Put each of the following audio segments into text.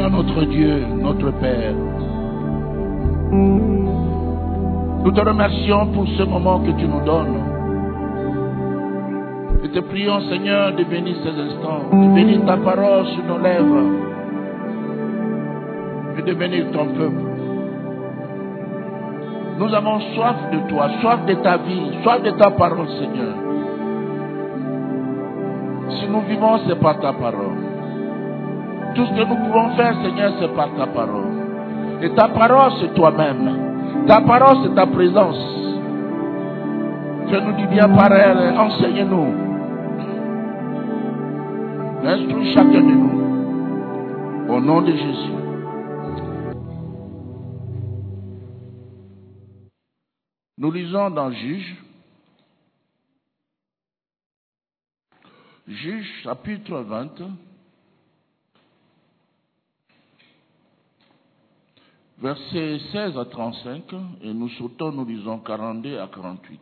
Seigneur notre Dieu, notre Père, nous te remercions pour ce moment que tu nous donnes. Et te prions, Seigneur, de bénir ces instants, de bénir ta parole sur nos lèvres et de bénir ton peuple. Nous avons soif de toi, soif de ta vie, soif de ta parole, Seigneur. Si nous vivons, c'est par ta parole. Tout ce que nous pouvons faire, Seigneur, c'est par ta parole. Et ta parole, c'est toi-même. Ta parole, c'est ta présence. Fais-nous du bien par elle, enseigne-nous. Instruis chacun de nous. Au nom de Jésus. Nous lisons dans Juge. Juge, chapitre 20. Versets 16 à 35. Et nous sautons, nous lisons 42 à 48.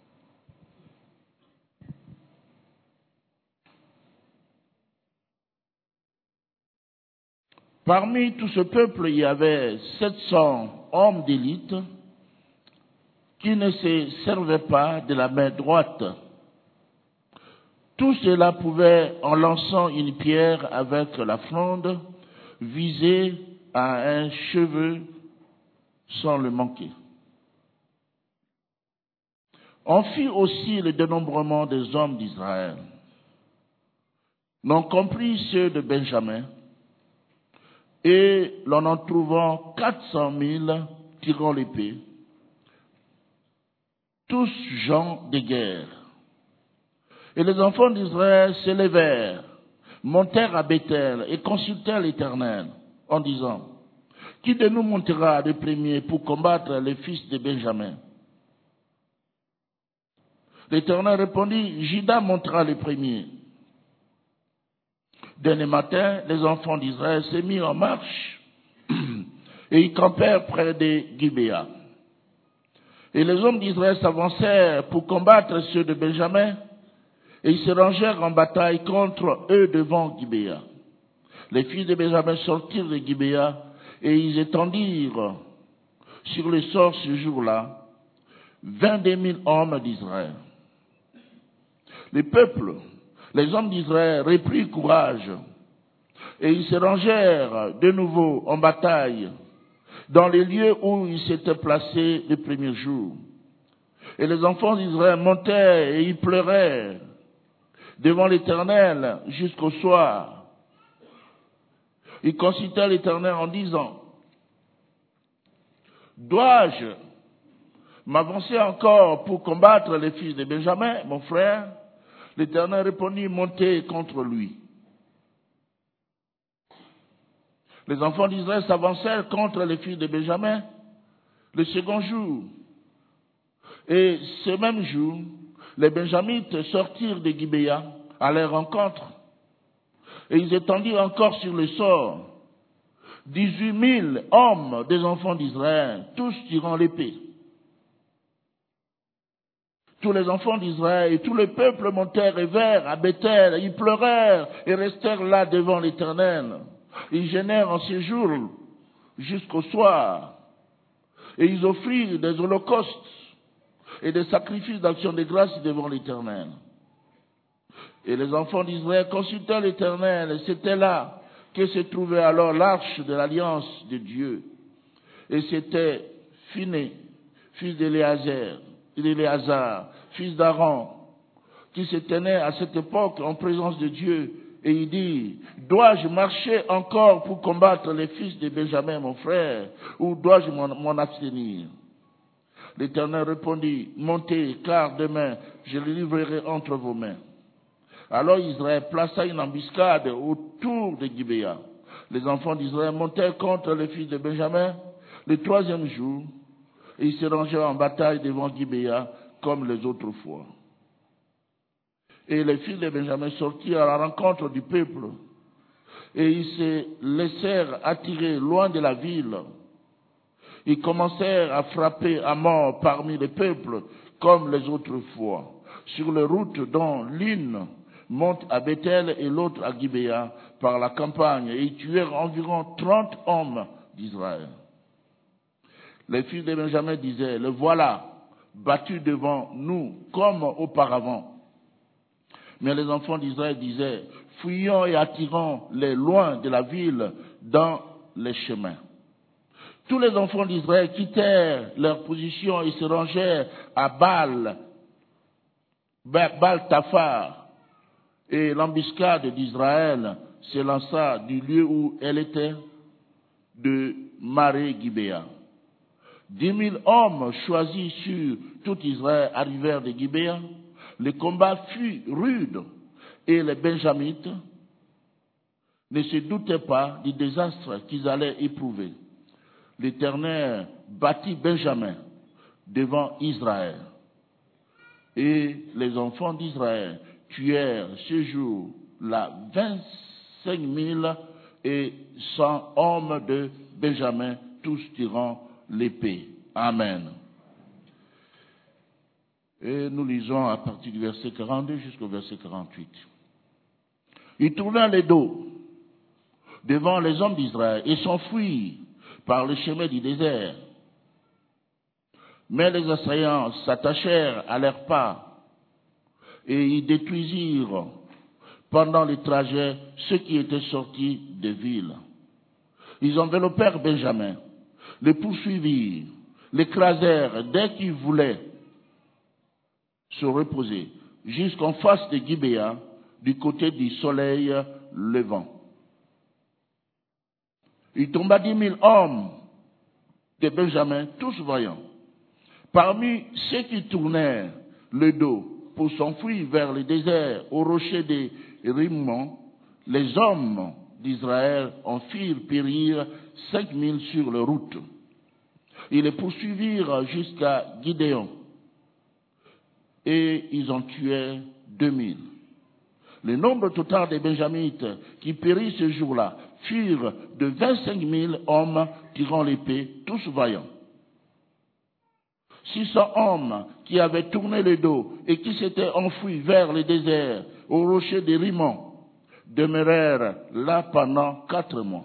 Parmi tout ce peuple, il y avait 700 hommes d'élite qui ne se servaient pas de la main droite. Tout cela pouvait, en lançant une pierre avec la fronde, viser à un cheveu sans le manquer. On fit aussi le dénombrement des hommes d'Israël, non compris ceux de Benjamin, et l'on en trouvant 400 000 tirant l'épée, tous gens de guerre. Et les enfants d'Israël s'élevèrent, montèrent à Bethel et consultèrent l'Éternel en disant, qui de nous montera le premier pour combattre les fils de Benjamin? L'Éternel répondit, Juda montera le premier. Dès le matin, les enfants d'Israël se mirent en marche et ils campèrent près de Gibéa. Et les hommes d'Israël s'avancèrent pour combattre ceux de Benjamin et ils se rangèrent en bataille contre eux devant Gibéa. Les fils de Benjamin sortirent de Gibéa et ils étendirent sur le sort ce jour-là 22 000 hommes d'Israël. Le peuple, les hommes d'Israël reprirent courage et ils se rangèrent de nouveau en bataille dans les lieux où ils s'étaient placés le premier jour. Et les enfants d'Israël montèrent et ils pleurèrent devant l'Éternel jusqu'au soir. Ils consultèrent l'Éternel en disant, dois-je m'avancer encore pour combattre les fils de Benjamin, mon frère? L'Éternel répondit, montez contre lui. Les enfants d'Israël s'avancèrent contre les fils de Benjamin le second jour. Et ce même jour, les Benjamites sortirent de Gibéa à leur rencontre. Et ils étendirent encore sur le sort 18 000 hommes des enfants d'Israël, tous tirant l'épée. Tous les enfants d'Israël et tout le peuple montèrent et vinrent à Bethel. Ils pleurèrent et restèrent là devant l'Éternel. Ils jeûnèrent en séjour jusqu'au soir. Et ils offrirent des holocaustes et des sacrifices d'action de grâce devant l'Éternel. Et les enfants d'Israël consultèrent l'Éternel, et c'était là que se trouvait alors l'arche de l'alliance de Dieu. Et c'était Phiné, fils d'Éléazar, fils d'Aaron, qui se tenait à cette époque en présence de Dieu. Et il dit, dois-je marcher encore pour combattre les fils de Benjamin, mon frère, ou dois-je m'en abstenir? L'Éternel répondit, montez, car demain je le livrerai entre vos mains. Alors Israël plaça une embuscade autour de Gibéa. Les enfants d'Israël montèrent contre les fils de Benjamin le troisième jour, et ils se rangèrent en bataille devant Gibéa comme les autres fois. Et les fils de Benjamin sortirent à la rencontre du peuple, et ils se laissèrent attirer loin de la ville. Ils commencèrent à frapper à mort parmi les peuples comme les autres fois, sur les routes dont l'une montent à Bethel et l'autre à Gibéa par la campagne, et ils tuèrent environ 30 hommes d'Israël. Les fils de Benjamin disaient, le voilà, battu devant nous comme auparavant. Mais les enfants d'Israël disaient, fuyons et attirons-les loin de la ville dans les chemins. Tous les enfants d'Israël quittèrent leur position et se rangèrent à Baal-Taphar. Et l'embuscade d'Israël s'élança du lieu où elle était, de Maré-Gibéa. 10 000 hommes choisis sur tout Israël arrivèrent de Gibéa. Le combat fut rude et les Benjamites ne se doutaient pas du désastre qu'ils allaient éprouver. L'Éternel battit Benjamin devant Israël. Et les enfants d'Israël tuèrent ce jour-là 25 100 hommes de Benjamin, tous tirant l'épée. Amen. Et nous lisons à partir du verset 42 jusqu'au verset 48. Ils tournèrent les dos devant les hommes d'Israël et s'enfuirent par le chemin du désert. Mais les assaillants s'attachèrent à leurs pas et ils détruisirent pendant le trajet ceux qui étaient sortis des villes. Ils enveloppèrent Benjamin, le poursuivirent, l'écrasèrent dès qu'il voulait se reposer, jusqu'en face de Gibéa, du côté du soleil levant. Il tomba 10 000 hommes de Benjamin, tous voyants. Parmi ceux qui tournèrent le dos pour s'enfuir vers le désert, au rocher des Rimmon, les hommes d'Israël en firent périr 5 000 sur leur route. Ils les poursuivirent jusqu'à Gidéon, et ils en tuèrent 2 000. Le nombre total des Benjamites qui périrent ce jour-là furent de 25 000 hommes tirant l'épée, tous vaillants. 600 hommes qui avaient tourné le dos et qui s'étaient enfuis vers le désert, au rocher des Rimmon, demeurèrent là pendant 4 mois.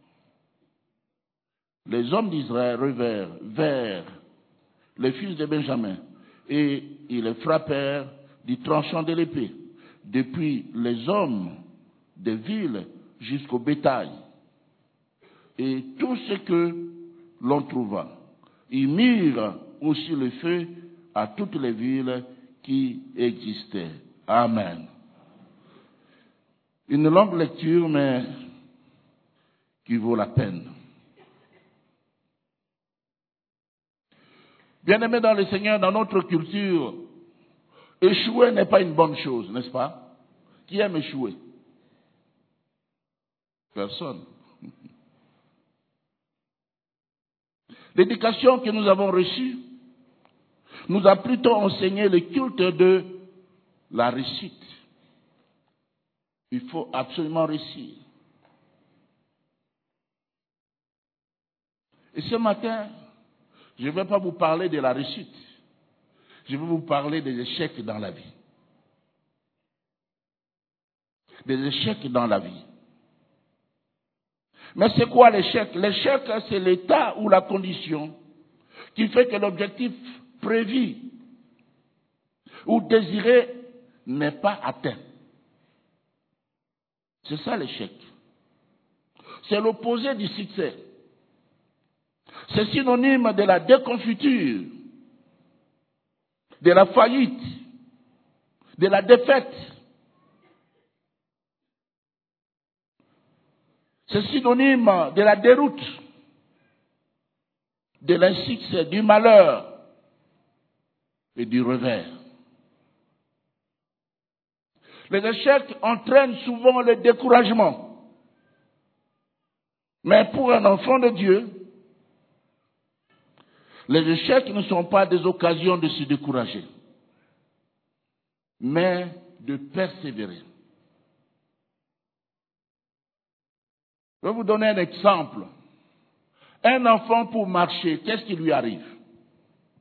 Les hommes d'Israël revinrent vers les fils de Benjamin et ils les frappèrent du tranchant de l'épée, depuis les hommes des villes jusqu'au bétail. Et tout ce que l'on trouva, ils mirent aussi le feu à toutes les villes qui existaient. Amen. Une longue lecture, mais qui vaut la peine. Bien-aimés dans le Seigneur, dans notre culture, échouer n'est pas une bonne chose, n'est-ce pas? Qui aime échouer? Personne. L'éducation que nous avons reçue nous a plutôt enseigné le culte de la réussite. Il faut absolument réussir. Et ce matin, je ne vais pas vous parler de la réussite. Je vais vous parler des échecs dans la vie. Des échecs dans la vie. Mais c'est quoi l'échec? L'échec, c'est l'état ou la condition qui fait que l'objectif prévu ou désiré n'est pas atteint. C'est ça l'échec. C'est l'opposé du succès. C'est synonyme de la déconfiture, de la faillite, de la défaite. C'est synonyme de la déroute, de l'insuccès, du malheur et du revers. Les échecs entraînent souvent le découragement. Mais pour un enfant de Dieu, les échecs ne sont pas des occasions de se décourager, mais de persévérer. Je vais vous donner un exemple. Un enfant pour marcher, qu'est-ce qui lui arrive?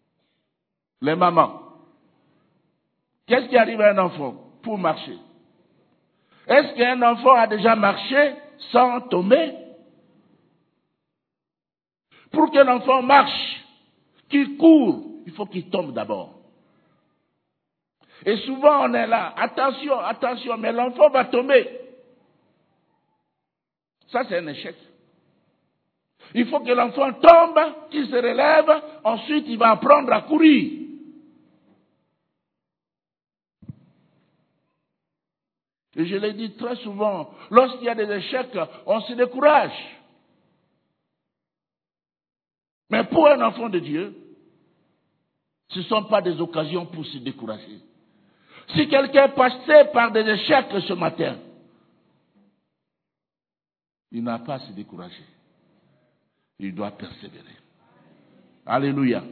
Les mamans. Qu'est-ce qui arrive à un enfant pour marcher? Est-ce qu'un enfant a déjà marché sans tomber? Pour qu'un enfant marche, qu'il court, il faut qu'il tombe d'abord. Et souvent on est là, attention, attention, mais l'enfant va tomber. Ça c'est un échec. Il faut que l'enfant tombe, qu'il se relève, ensuite il va apprendre à courir. Et je l'ai dit très souvent, lorsqu'il y a des échecs, on se décourage. Mais pour un enfant de Dieu, ce ne sont pas des occasions pour se décourager. Si quelqu'un est passé par des échecs ce matin, il n'a pas à se décourager. Il doit persévérer. Alléluia.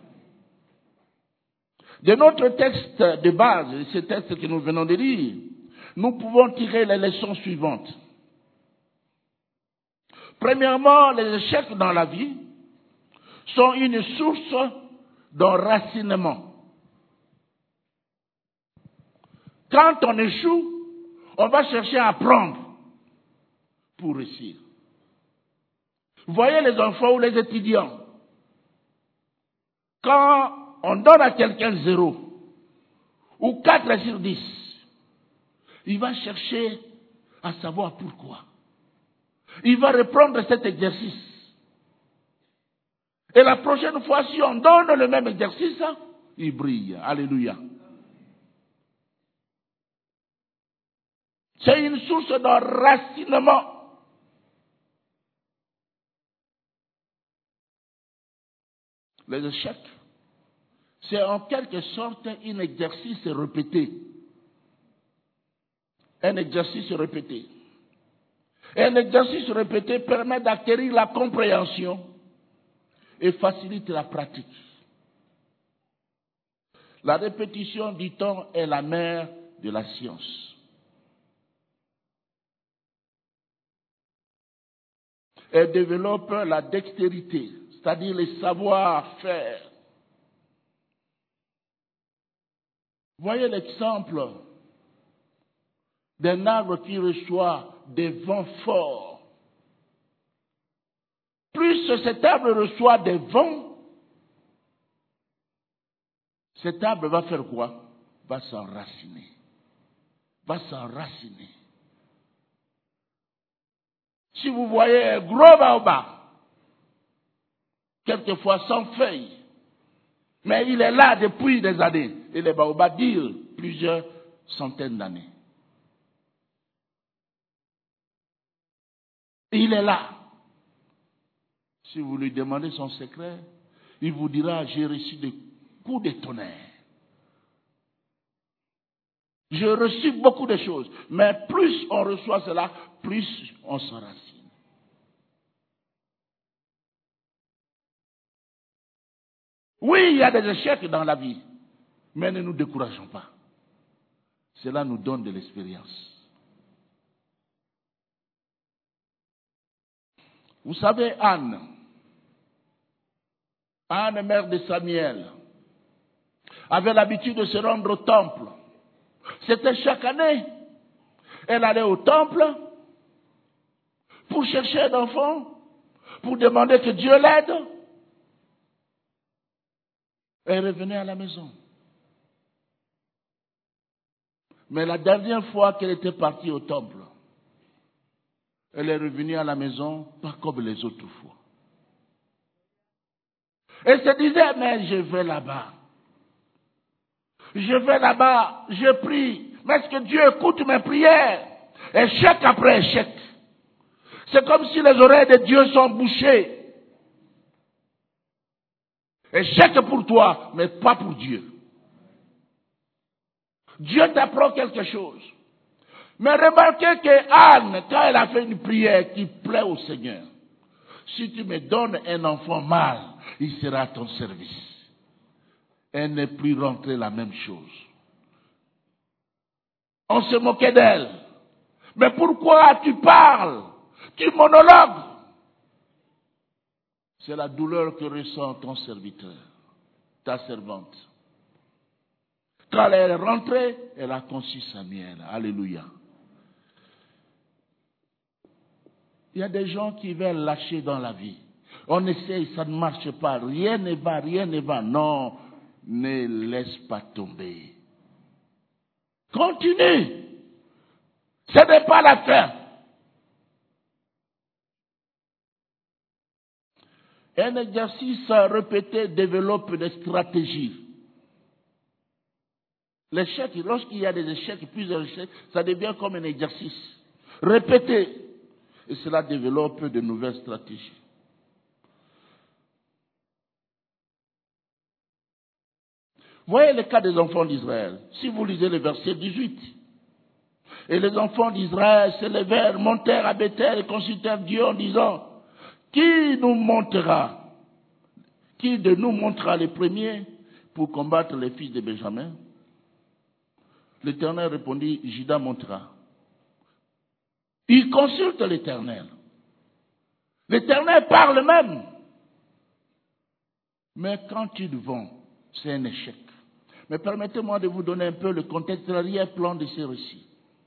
De notre texte de base, ce texte que nous venons de lire, nous pouvons tirer les leçons suivantes. Premièrement, les échecs dans la vie sont une source d'enracinement. Quand on échoue, on va chercher à apprendre pour réussir. Vous voyez les enfants ou les étudiants, quand on donne à quelqu'un 0 ou 4 sur 10, il va chercher à savoir pourquoi. Il va reprendre cet exercice. Et la prochaine fois, si on donne le même exercice, il brille. Alléluia. C'est une source d'enracinement. Les échecs, c'est en quelque sorte un exercice répété. Un exercice répété. Et un exercice répété permet d'acquérir la compréhension et facilite la pratique. La répétition, dit-on, est la mère de la science. Elle développe la dextérité, c'est-à-dire le savoir-faire. Voyez l'exemple d'un arbre qui reçoit des vents forts. Plus cet arbre reçoit des vents, cet arbre va faire quoi? Va s'enraciner. Va s'enraciner. Si vous voyez un gros baobab, quelquefois sans feuilles, mais il est là depuis des années, et les baobabs durent plusieurs centaines d'années. Il est là. Si vous lui demandez son secret, il vous dira, j'ai reçu des coups de tonnerre. J'ai reçu beaucoup de choses, mais plus on reçoit cela, plus on s'enracine. Oui, il y a des échecs dans la vie, mais ne nous décourageons pas. Cela nous donne de l'expérience. Vous savez, Anne, mère de Samuel, avait l'habitude de se rendre au temple. C'était chaque année. Elle allait au temple pour chercher un enfant, pour demander que Dieu l'aide. Elle revenait à la maison. Mais la dernière fois qu'elle était partie au temple, elle est revenue à la maison pas comme les autres fois. Elle se disait, mais je vais là-bas. Je vais là-bas, je prie. Mais est-ce que Dieu écoute mes prières? Échec après échec. C'est comme si les oreilles de Dieu sont bouchées. Échec pour toi, mais pas pour Dieu. Dieu t'apprend quelque chose. Mais remarquez que Anne, quand elle a fait une prière qui plaît au Seigneur, si tu me donnes un enfant mâle, il sera à ton service. Elle n'est plus rentrée la même chose. On se moquait d'elle. Mais pourquoi tu parles? Tu monologues. C'est la douleur que ressent ton serviteur, ta servante. Quand elle est rentrée, elle a conçu Samuel. Alléluia. Il y a des gens qui veulent lâcher dans la vie. On essaye, ça ne marche pas. Rien ne va, rien ne va. Non, ne laisse pas tomber. Continue. Ce n'est pas la fin. Un exercice répété développe des stratégies. L'échec, lorsqu'il y a des échecs, plusieurs échecs, ça devient comme un exercice. Répété. Et cela développe de nouvelles stratégies. Voyez le cas des enfants d'Israël. Si vous lisez le verset 18. Et les enfants d'Israël se levèrent, montèrent à Bethel et consultèrent Dieu en disant, qui de nous montrera les premiers pour combattre les fils de Benjamin? L'Éternel répondit, Juda montera. Il consulte l'Éternel. L'Éternel parle même. Mais quand ils vont, c'est un échec. Mais permettez-moi de vous donner un peu le contexte, l'arrière-plan de ces récits.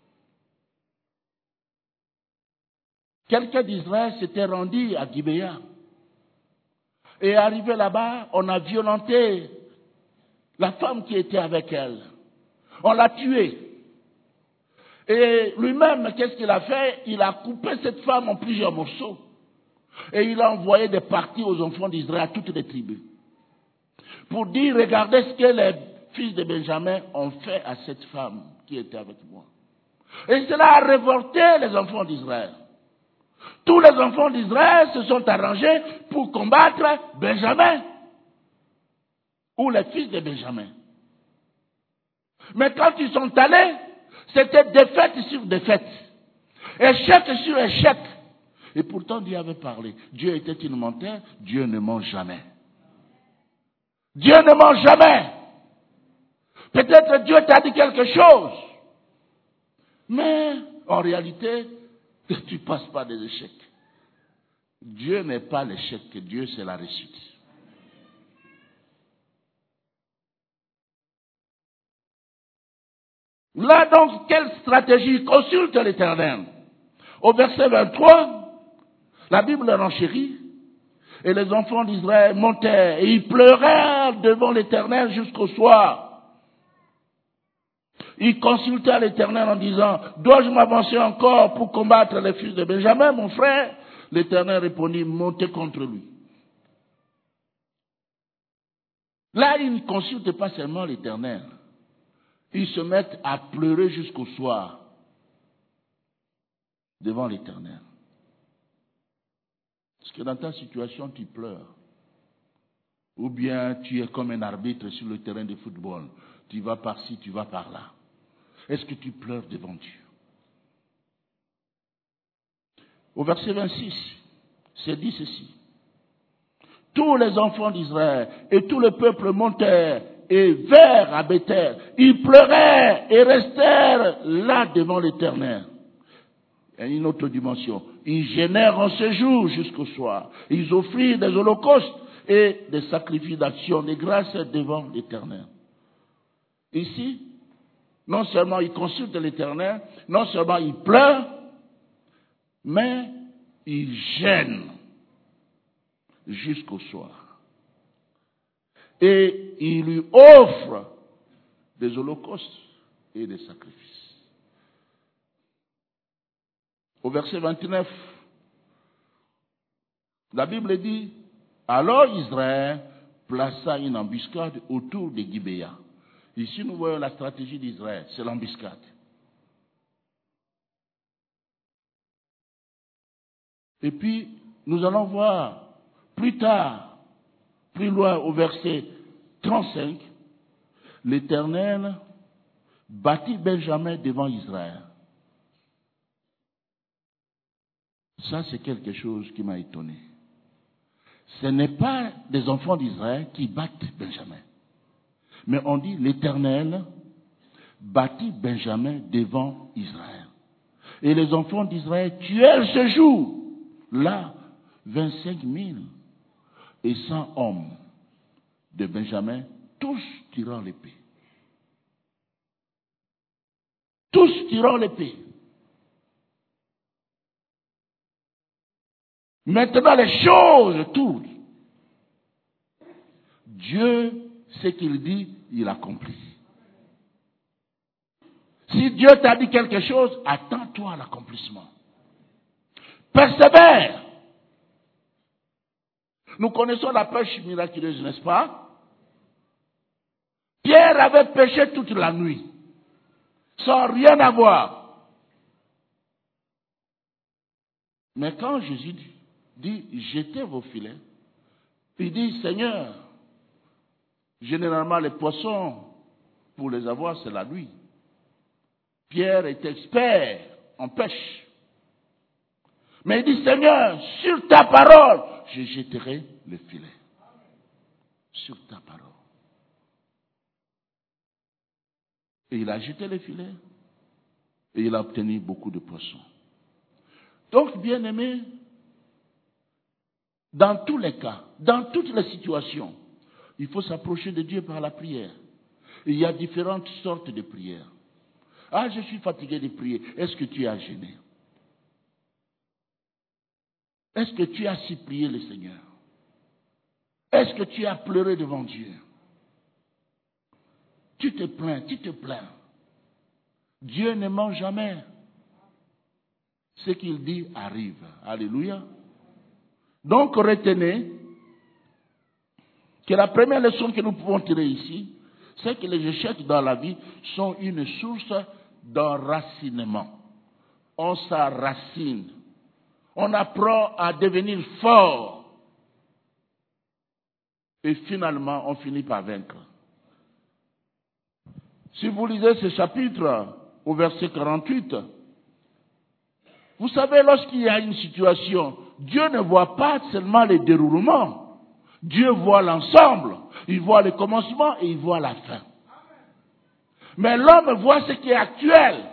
Quelqu'un d'Israël s'était rendu à Gibéa. Et arrivé là-bas, on a violenté la femme qui était avec elle. On l'a tuée. Et lui-même, qu'est-ce qu'il a fait? Il a coupé cette femme en plusieurs morceaux. Et il a envoyé des parties aux enfants d'Israël, à toutes les tribus. Pour dire, regardez ce que les fils de Benjamin ont fait à cette femme qui était avec moi. Et cela a révolté les enfants d'Israël. Tous les enfants d'Israël se sont arrangés pour combattre Benjamin. Ou les fils de Benjamin. Mais quand ils sont allés, c'était défaite sur défaite. Échec sur échec. Et pourtant Dieu avait parlé. Dieu était-il menteur? Dieu ne ment jamais. Dieu ne ment jamais. Peut-être Dieu t'a dit quelque chose. Mais en réalité, tu ne passes pas des échecs. Dieu n'est pas l'échec, Dieu c'est la réussite. Là donc, quelle stratégie? Consulte l'Éternel. Au verset 23, la Bible renchérit. Et les enfants d'Israël montèrent et ils pleurèrent devant l'Éternel jusqu'au soir. Ils consultèrent l'Éternel en disant, dois-je m'avancer encore pour combattre les fils de Benjamin, mon frère? L'Éternel répondit, montez contre lui. Là, ils ne consultent pas seulement l'Éternel. Ils se mettent à pleurer jusqu'au soir devant l'Éternel. Parce que dans ta situation, tu pleures. Ou bien tu es comme un arbitre sur le terrain de football. Tu vas par-ci, tu vas par-là. Est-ce que tu pleures devant Dieu? Au verset 26, c'est dit ceci. Tous les enfants d'Israël et tout le peuple montèrent et vinrent à Bethel. Ils pleuraient et restèrent là devant l'Éternel. Il y a une autre dimension. Ils gênèrent en ce jour jusqu'au soir. Ils offrirent des holocaustes et des sacrifices d'action de grâce devant l'Éternel. Ici, non seulement ils consultent l'Éternel, non seulement ils pleurent, mais ils gênent jusqu'au soir. Et ils lui offrent des holocaustes et des sacrifices. Au verset 29, la Bible dit, alors Israël plaça une embuscade autour de Gibéa. Ici, nous voyons la stratégie d'Israël, c'est l'embuscade. Et puis, nous allons voir plus tard, plus loin au verset 35, l'Éternel bâtit Benjamin devant Israël. Ça, c'est quelque chose qui m'a étonné. Ce n'est pas des enfants d'Israël qui battent Benjamin. Mais on dit l'Éternel bâtit Benjamin devant Israël. Et les enfants d'Israël tuèrent ce jour, là, 25 000 et 100 hommes de Benjamin, tous tirant l'épée. Tous tirant l'épée. Maintenant, les choses tournent. Dieu, ce qu'il dit, il accomplit. Si Dieu t'a dit quelque chose, attends-toi à l'accomplissement. Persévère. Nous connaissons la pêche miraculeuse, n'est-ce pas? Pierre avait pêché toute la nuit, sans rien avoir. Mais quand Jésus dit, jetez vos filets, il dit, Seigneur, généralement les poissons, pour les avoir, c'est la nuit. Pierre est expert en pêche. Mais il dit, Seigneur, sur ta parole, je jetterai le filet. Sur ta parole. Et il a jeté le filet. Et il a obtenu beaucoup de poissons. Donc, bien-aimés, dans tous les cas, dans toutes les situations, il faut s'approcher de Dieu par la prière. Et il y a différentes sortes de prières. Ah, je suis fatigué de prier. Est-ce que tu as gêné? Est-ce que tu as supplié le Seigneur? Est-ce que tu as pleuré devant Dieu? Tu te plains. Dieu ne ment jamais. Ce qu'il dit arrive. Alléluia. Donc, retenez que la première leçon que nous pouvons tirer ici, c'est que les échecs dans la vie sont une source d'enracinement. On s'enracine. On apprend à devenir fort. Et finalement, on finit par vaincre. Si vous lisez ce chapitre au verset 48, vous savez, lorsqu'il y a une situation, Dieu ne voit pas seulement les déroulements. Dieu voit l'ensemble. Il voit le commencement et il voit la fin. Mais l'homme voit ce qui est actuel.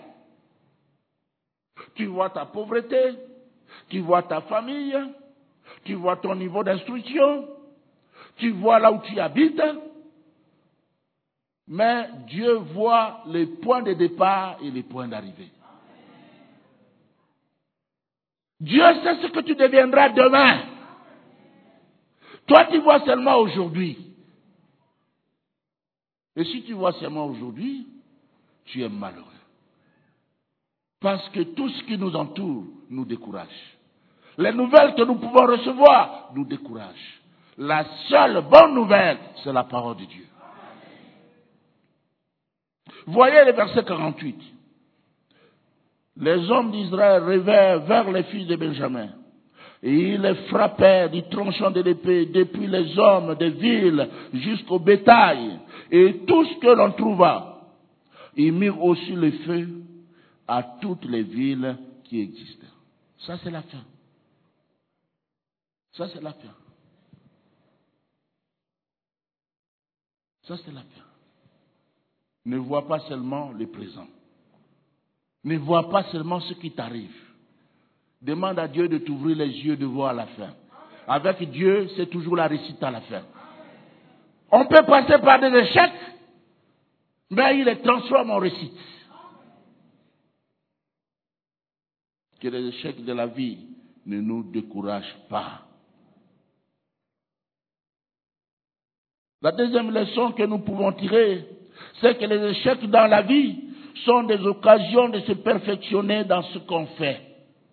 Tu vois ta pauvreté, tu vois ta famille, tu vois ton niveau d'instruction, tu vois là où tu habites. Mais Dieu voit les points de départ et les points d'arrivée. Dieu sait ce que tu deviendras demain. Toi, tu vois seulement aujourd'hui. Et si tu vois seulement aujourd'hui, tu es malheureux. Parce que tout ce qui nous entoure nous décourage. Les nouvelles que nous pouvons recevoir nous découragent. La seule bonne nouvelle, c'est la parole de Dieu. Voyez le verset 48. Les hommes d'Israël rêvèrent vers les fils de Benjamin. Et ils les frappèrent du tranchant de l'épée depuis les hommes des villes jusqu'au bétail. Et tout ce que l'on trouva, ils mirent aussi le feu à toutes les villes qui existaient. Ça, c'est la fin. Ça, c'est la fin. Ça, c'est la fin. Ne vois pas seulement le présent. Ne vois pas seulement ce qui t'arrive. Demande à Dieu de t'ouvrir les yeux de voir la fin. Avec Dieu, c'est toujours la réussite à la fin. On peut passer par des échecs, mais il les transforme en réussite. Que les échecs de la vie ne nous découragent pas. La deuxième leçon que nous pouvons tirer, c'est que les échecs dans la vie sont des occasions de se perfectionner dans ce qu'on fait.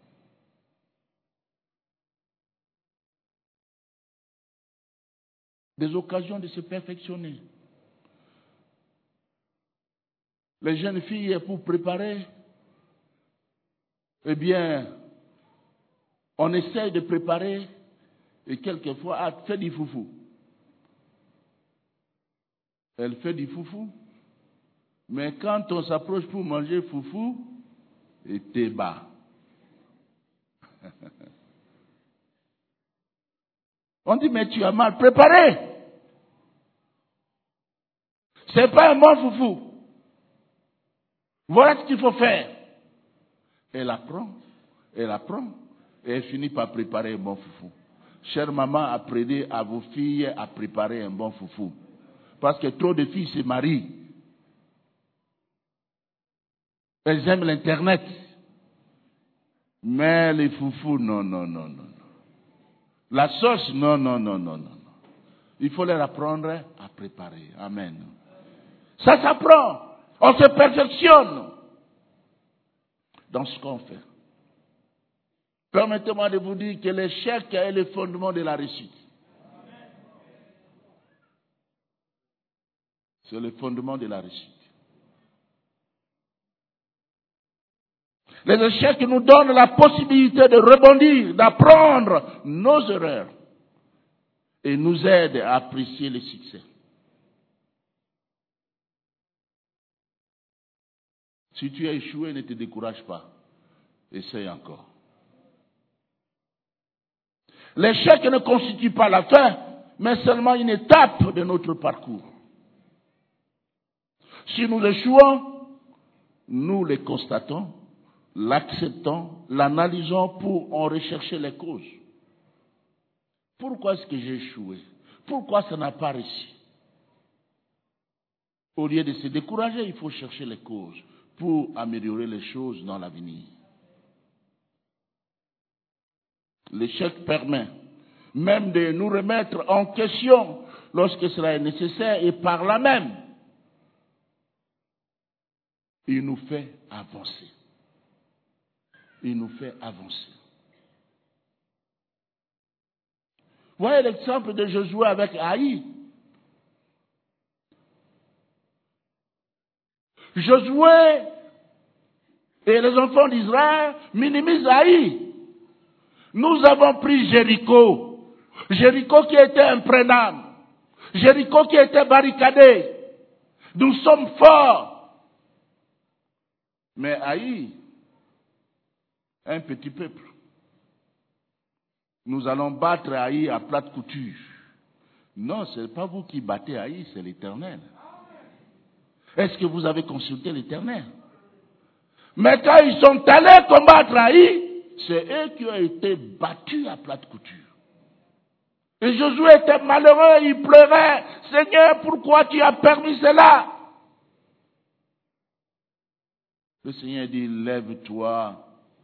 Des occasions de se perfectionner. Les jeunes filles, pour préparer, eh bien, on essaye de préparer et quelquefois, elle fait du foufou. Elle fait du foufou. Mais quand on s'approche pour manger foufou, et t'es bas. On dit, mais tu as mal préparé. C'est pas un bon foufou. Voilà ce qu'il faut faire. Elle apprend, et elle finit par préparer un bon foufou. Chère maman, apprenez à vos filles à préparer un bon foufou. Parce que trop de filles se marient. Elles aiment l'Internet. Mais les foufous, non. La sauce, non, non, non, non, non. Il faut leur apprendre à préparer. Amen. Ça s'apprend. On se perfectionne dans ce qu'on fait. Permettez-moi de vous dire que l'échec est le fondement de la réussite. C'est le fondement de la réussite. Les échecs nous donnent la possibilité de rebondir, d'apprendre nos erreurs et nous aident à apprécier le succès. Si tu as échoué, ne te décourage pas. Essaye encore. L'échec ne constitue pas la fin, mais seulement une étape de notre parcours. Si nous échouons, nous le constatons, l'acceptons, l'analysons pour en rechercher les causes. Pourquoi est-ce que j'ai échoué? Pourquoi ça n'a pas réussi? Au lieu de se décourager, il faut chercher les causes pour améliorer les choses dans l'avenir. L'échec permet même de nous remettre en question lorsque cela est nécessaire et par là même, il nous fait avancer. Il nous fait avancer. Voyez l'exemple de Josué avec Haï. Josué et les enfants d'Israël minimisent Haï. Nous avons pris Jéricho. Jéricho qui était imprenable. Jéricho qui était barricadé. Nous sommes forts. Mais Haï, un petit peuple. Nous allons battre Haï à plate couture. Non, ce n'est pas vous qui battez Haï, c'est l'Éternel. Est-ce que vous avez consulté l'Éternel? Mais quand ils sont allés combattre Haï, c'est eux qui ont été battus à plate couture. Et Josué était malheureux, il pleurait. Seigneur, pourquoi tu as permis cela? Le Seigneur dit, lève-toi.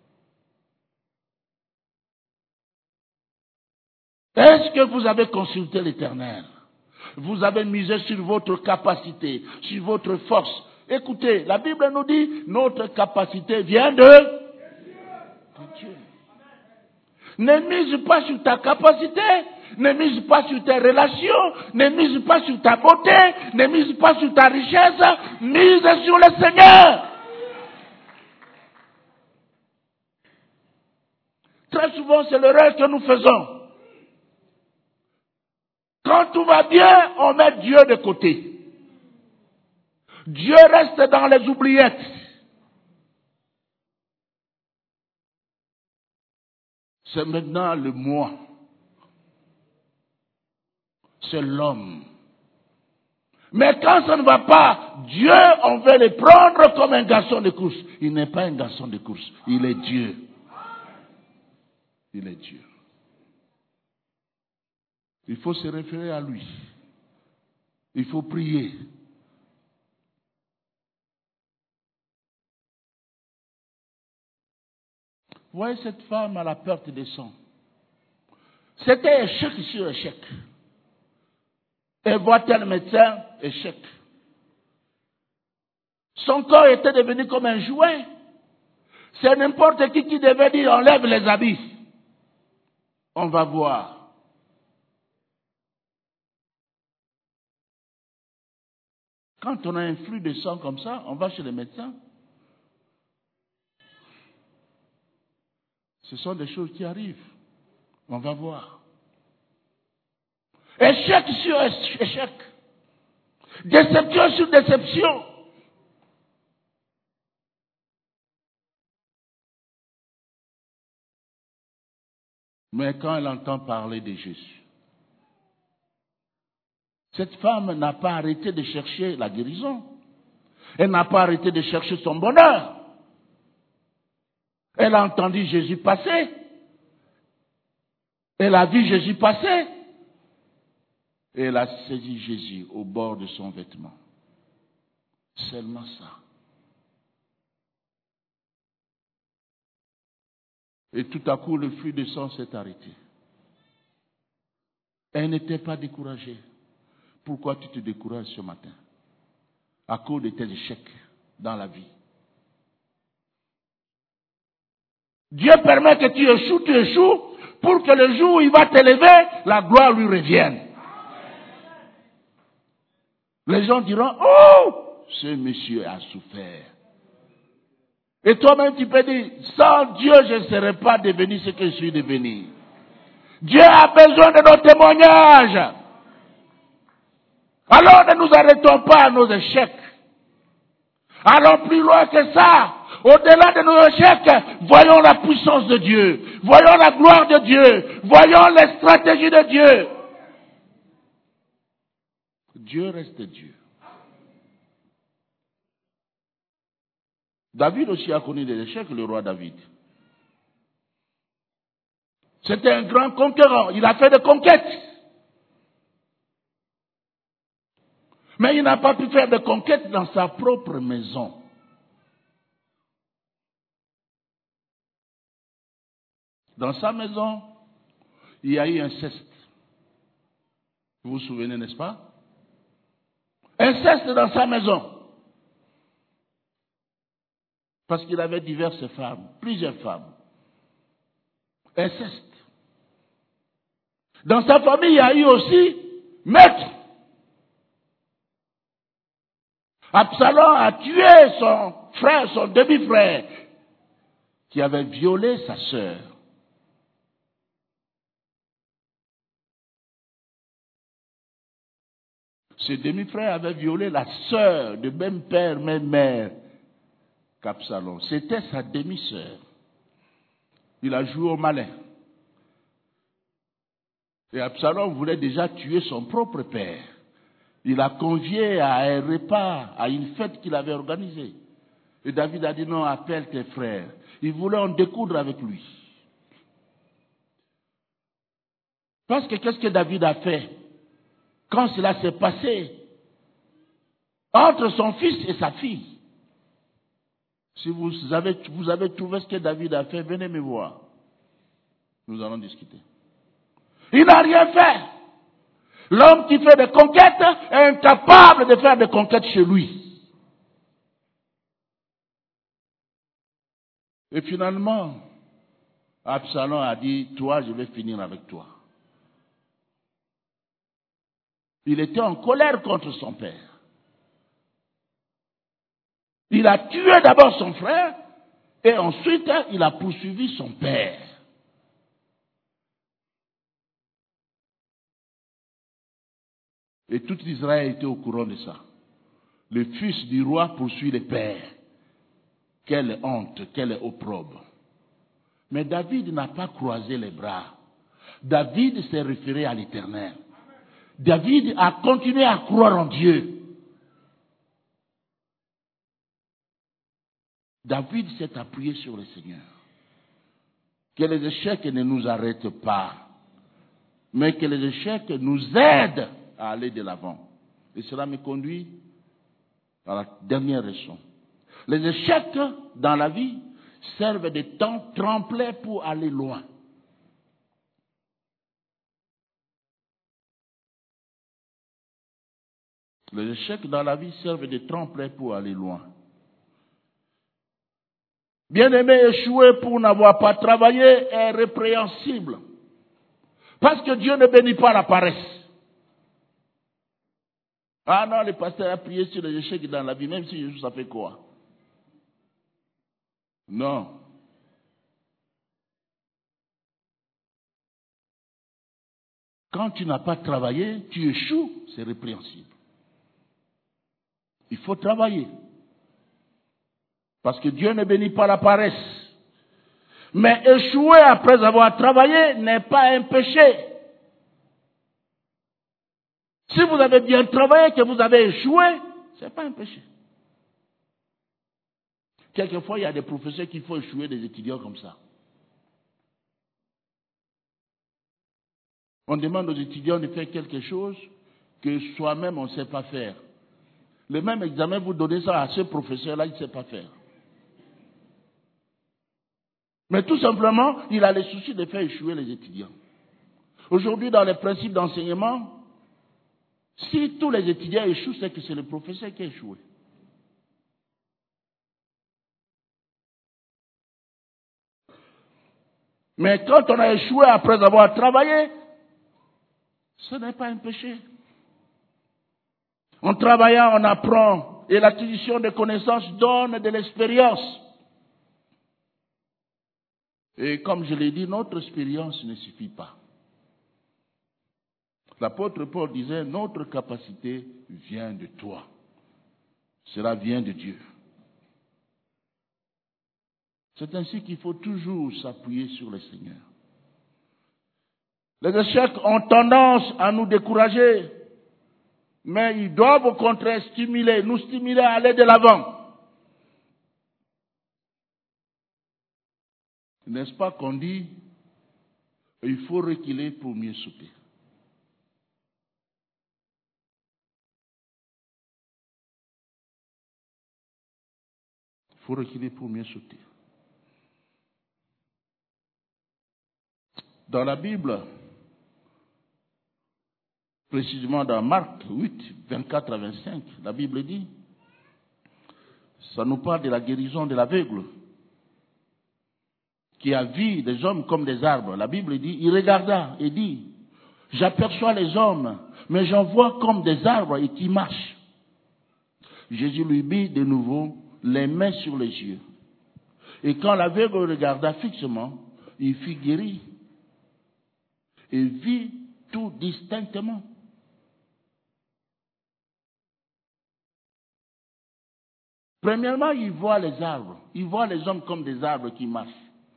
Est-ce que vous avez consulté l'Éternel? Vous avez misé sur votre capacité, sur votre force. Écoutez, la Bible nous dit, notre capacité vient de Dieu. Ne mise pas sur ta capacité, ne mise pas sur tes relations, ne mise pas sur ta beauté, ne mise pas sur ta richesse, mise sur le Seigneur. Très souvent, c'est l'erreur que nous faisons. Quand tout va bien, on met Dieu de côté. Dieu reste dans les oubliettes. C'est maintenant le moi. C'est l'homme. Mais quand ça ne va pas, Dieu, on veut le prendre comme un garçon de course. Il n'est pas un garçon de course. Il est Dieu. Il est Dieu. Il faut se référer à lui. Il faut prier. Vous voyez cette femme à la perte de sang. C'était échec sur échec. Elle voit tel médecin, échec. Son corps était devenu comme un jouet. C'est n'importe qui devait dire enlève les habits. On va voir. Quand on a un flux de sang comme ça, on va chez le médecin. Ce sont des choses qui arrivent. On va voir. Échec sur échec. Déception sur déception. Mais quand elle entend parler de Jésus, cette femme n'a pas arrêté de chercher la guérison. Elle n'a pas arrêté de chercher son bonheur. Elle a entendu Jésus passer. Elle a vu Jésus passer. Et elle a saisi Jésus au bord de son vêtement. Seulement ça. Et tout à coup, le flux de sang s'est arrêté. Elle n'était pas découragée. Pourquoi tu te décourages ce matin? À cause de tes échecs dans la vie. Dieu permet que tu échoues, pour que le jour où il va t'élever, la gloire lui revienne. Les gens diront, oh, ce monsieur a souffert. Et toi-même tu peux dire, sans Dieu je ne serais pas devenu ce que je suis devenu. Dieu a besoin de nos témoignages. Alors ne nous arrêtons pas à nos échecs. Allons plus loin que ça. Au-delà de nos échecs, voyons la puissance de Dieu. Voyons la gloire de Dieu. Voyons les stratégies de Dieu. Dieu reste Dieu. David aussi a connu des échecs, le roi David. C'était un grand conquérant. Il a fait des conquêtes. Mais il n'a pas pu faire de conquêtes dans sa propre maison. Dans sa maison, il y a eu inceste. Vous vous souvenez, n'est-ce pas? Inceste dans sa maison. Parce qu'il avait diverses femmes, plusieurs femmes. Inceste. Dans sa famille, il y a eu aussi meurtre. Absalom a tué son frère, son demi-frère, qui avait violé sa sœur. Ce demi-frère avait violé la sœur de même père, même mère qu'Absalom. C'était sa demi-sœur. Il a joué au malin. Et Absalom voulait déjà tuer son propre père. Il a convié à un repas, à une fête qu'il avait organisée. Et David a dit non, appelle tes frères. Il voulait en découdre avec lui. Parce que qu'est-ce que David a fait quand cela s'est passé entre son fils et sa fille? Si vous avez trouvé ce que David a fait, venez me voir. Nous allons discuter. Il n'a rien fait. L'homme qui fait des conquêtes est incapable de faire des conquêtes chez lui. Et finalement, Absalom a dit, toi, je vais finir avec toi. Il était en colère contre son père. Il a tué d'abord son frère et ensuite il a poursuivi son père. Et tout Israël était au courant de ça. Le fils du roi poursuit le père. Quelle honte, quelle opprobre. Mais David n'a pas croisé les bras. David s'est référé à l'Éternel. David a continué à croire en Dieu. David s'est appuyé sur le Seigneur. Que les échecs ne nous arrêtent pas, mais que les échecs nous aident à aller de l'avant. Et cela me conduit à la dernière leçon. Les échecs dans la vie servent de tremplin pour aller loin. Les échecs dans la vie servent de tremplin pour aller loin. Bien-aimé, échouer pour n'avoir pas travaillé est répréhensible. Parce que Dieu ne bénit pas la paresse. Ah non, le pasteur a prié sur les échecs dans la vie, même si Jésus, ça fait quoi? Non. Quand tu n'as pas travaillé, tu échoues, c'est répréhensible. Il faut travailler. Parce que Dieu ne bénit pas la paresse. Mais échouer après avoir travaillé n'est pas un péché. Si vous avez bien travaillé, que vous avez échoué, ce n'est pas un péché. Quelquefois, il y a des professeurs qui font échouer des étudiants comme ça. On demande aux étudiants de faire quelque chose que soi-même on ne sait pas faire. Le même examen, vous donnez ça à ce professeur-là, il ne sait pas faire. Mais tout simplement, il a le souci de faire échouer les étudiants. Aujourd'hui, dans les principes d'enseignement, si tous les étudiants échouent, c'est que c'est le professeur qui a échoué. Mais quand on a échoué après avoir travaillé, ce n'est pas un péché. En travaillant, on apprend et l'acquisition de connaissances donne de l'expérience. Et comme je l'ai dit, notre expérience ne suffit pas. L'apôtre Paul disait, notre capacité vient de toi. Cela vient de Dieu. C'est ainsi qu'il faut toujours s'appuyer sur le Seigneur. Les échecs ont tendance à nous décourager, mais ils doivent au contraire nous stimuler à aller de l'avant. N'est-ce pas qu'on dit, il faut reculer pour mieux sauter. Il faut reculer pour mieux sauter. Dans la Bible, précisément dans Marc 8, 24 à 25, la Bible dit, ça nous parle de la guérison de l'aveugle, qui a vu des hommes comme des arbres. La Bible dit, il regarda et dit, j'aperçois les hommes, mais j'en vois comme des arbres et qui marchent. Jésus lui mit de nouveau les mains sur les yeux. Et quand l'aveugle regarda fixement, il fut guéri et vit tout distinctement. Premièrement, il voit les arbres. Il voit les hommes comme des arbres qui marchent.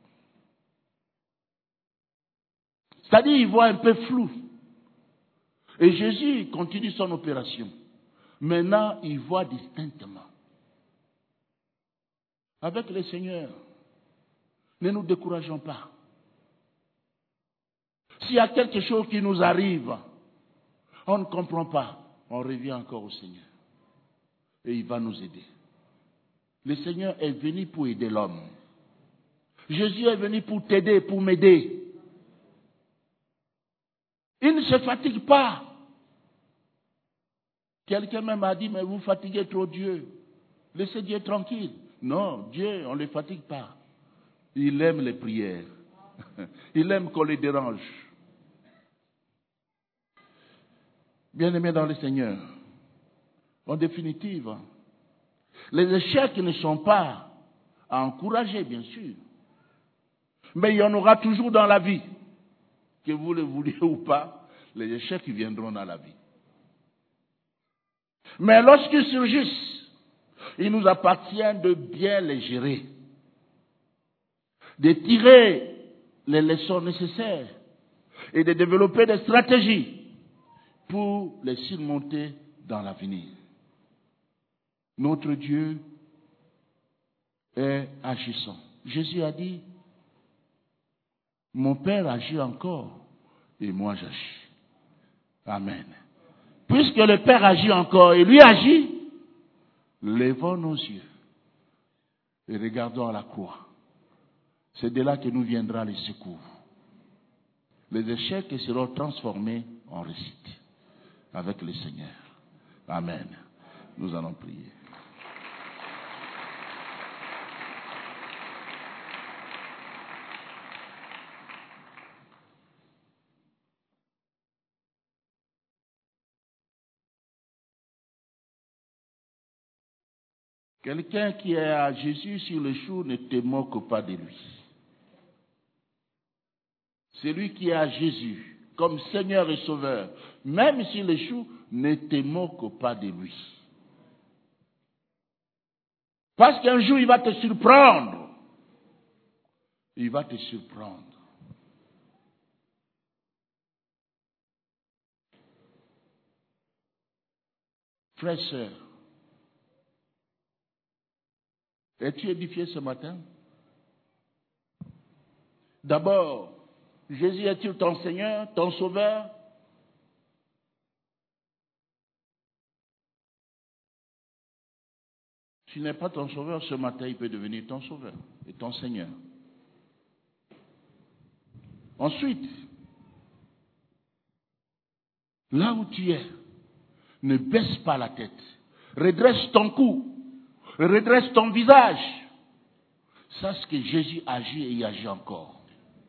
C'est-à-dire, il voit un peu flou. Et Jésus continue son opération. Maintenant, il voit distinctement. Avec le Seigneur, ne nous décourageons pas. S'il y a quelque chose qui nous arrive, on ne comprend pas, on revient encore au Seigneur. Et il va nous aider. Le Seigneur est venu pour aider l'homme. Jésus est venu pour t'aider, pour m'aider. Il ne se fatigue pas. Quelqu'un même a dit, mais vous fatiguez trop Dieu. Laissez Dieu tranquille. Non, Dieu, on ne le fatigue pas. Il aime les prières. Il aime qu'on les dérange. Bien-aimés dans le Seigneur, en définitive, les échecs ne sont pas à encourager, bien sûr. Mais il y en aura toujours dans la vie. Que vous le vouliez ou pas, les échecs viendront dans la vie. Mais lorsqu'ils surgissent, il nous appartient de bien les gérer, de tirer les leçons nécessaires et de développer des stratégies pour les surmonter dans l'avenir. Notre Dieu est agissant. Jésus a dit, mon Père agit encore et moi j'agis. Amen. Puisque le Père agit encore et lui agit, levons nos yeux et regardons à la croix. C'est de là que nous viendra le secours. Les échecs seront transformés en réussite avec le Seigneur. Amen. Nous allons prier. Quelqu'un qui est à Jésus sur le jour ne te moque pas de lui. Celui qui est à Jésus comme Seigneur et Sauveur, même s'il échoue, ne te moque pas de lui. Parce qu'un jour, il va te surprendre. Il va te surprendre. Frères, sœurs, es-tu édifié ce matin? D'abord, Jésus est-il ton Seigneur, ton Sauveur? S'il n'est pas ton Sauveur, ce matin, il peut devenir ton Sauveur et ton Seigneur. Ensuite, là où tu es, ne baisse pas la tête. Redresse ton cou. Redresse ton visage. Sache que Jésus agit et il agit encore.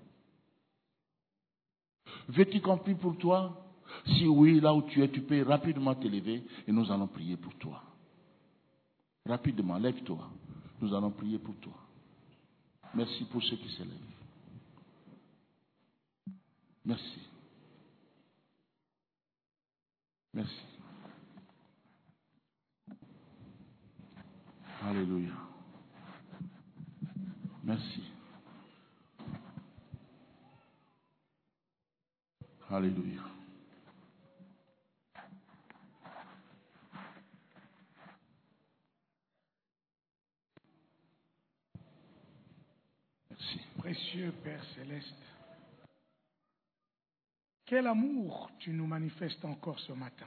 Veux-tu qu'on prie pour toi? Si oui, là où tu es, tu peux rapidement te lever et nous allons prier pour toi. Rapidement, lève-toi. Nous allons prier pour toi. Merci pour ceux qui se lèvent. Merci. Merci. Alléluia. Merci. Alléluia. Merci. Précieux Père Céleste, quel amour tu nous manifestes encore ce matin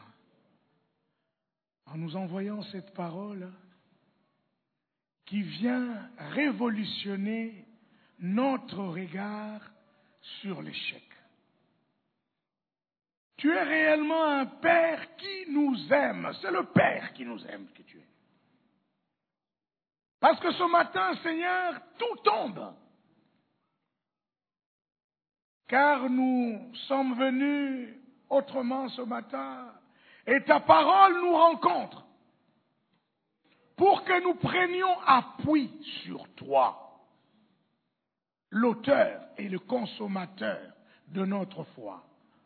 en nous envoyant cette parole qui vient révolutionner notre regard sur l'échec. Tu es réellement un Père qui nous aime. C'est le Père qui nous aime que tu es. Parce que ce matin, Seigneur, tout tombe. Car nous sommes venus autrement ce matin et ta parole nous rencontre pour que nous prenions appui sur toi, l'auteur et le consommateur de notre foi.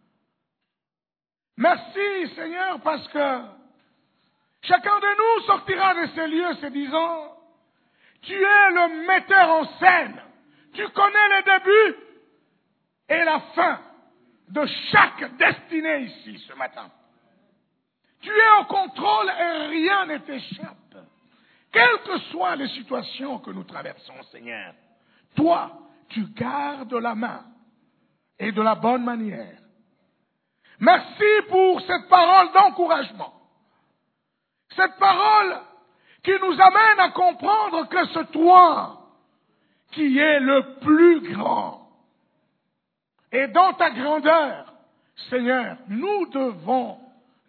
Merci Seigneur parce que chacun de nous sortira de ces lieux se disant, tu es le metteur en scène, tu connais le début et la fin de chaque destinée ici ce matin. Tu es au contrôle et rien ne t'échappe. Quelles que soient les situations que nous traversons, Seigneur, toi, tu gardes la main et de la bonne manière. Merci pour cette parole d'encouragement. Cette parole qui nous amène à comprendre que c'est toi qui es le plus grand. Et dans ta grandeur, Seigneur, nous devons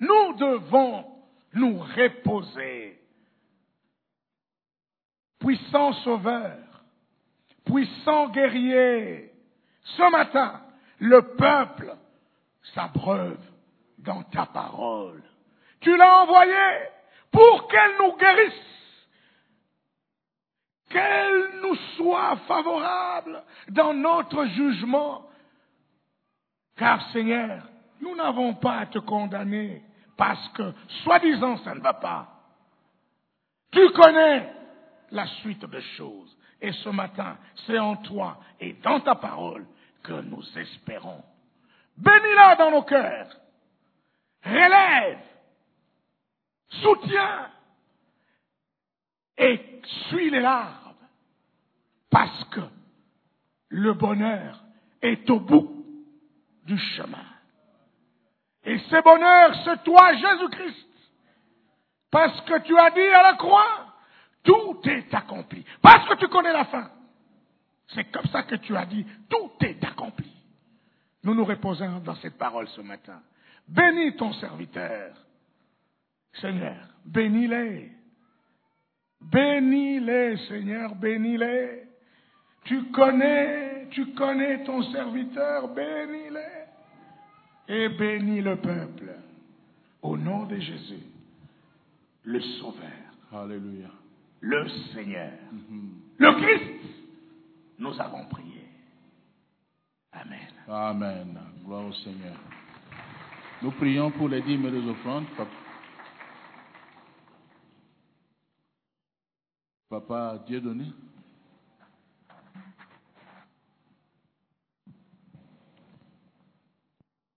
nous reposer. Puissant Sauveur, puissant guerrier, ce matin, le peuple s'abreuve dans ta parole. Tu l'as envoyée pour qu'elle nous guérisse, qu'elle nous soit favorable dans notre jugement. Car Seigneur, nous n'avons pas à te condamner parce que, soi-disant, ça ne va pas. Tu connais la suite des choses. Et ce matin, c'est en toi et dans ta parole que nous espérons. Bénis-la dans nos cœurs. Relève. Soutiens. Et suis les larmes. Parce que le bonheur est au bout du chemin. Et ce bonheur, c'est toi, Jésus-Christ. Parce que tu as dit à la croix, tout est accompli. Parce que tu connais la fin. C'est comme ça que tu as dit, tout est accompli. Nous nous reposons dans cette parole ce matin. Bénis ton serviteur. Seigneur, bénis-les. Bénis-les, Seigneur, bénis-les. Tu connais ton serviteur, bénis-les. Et bénis le peuple. Au nom de Jésus, le Sauveur. Alléluia. Le Seigneur. Le Christ. Nous avons prié. Amen. Amen. Gloire au Seigneur. Nous prions pour les dîmes et les offrandes. Papa Dieudonné.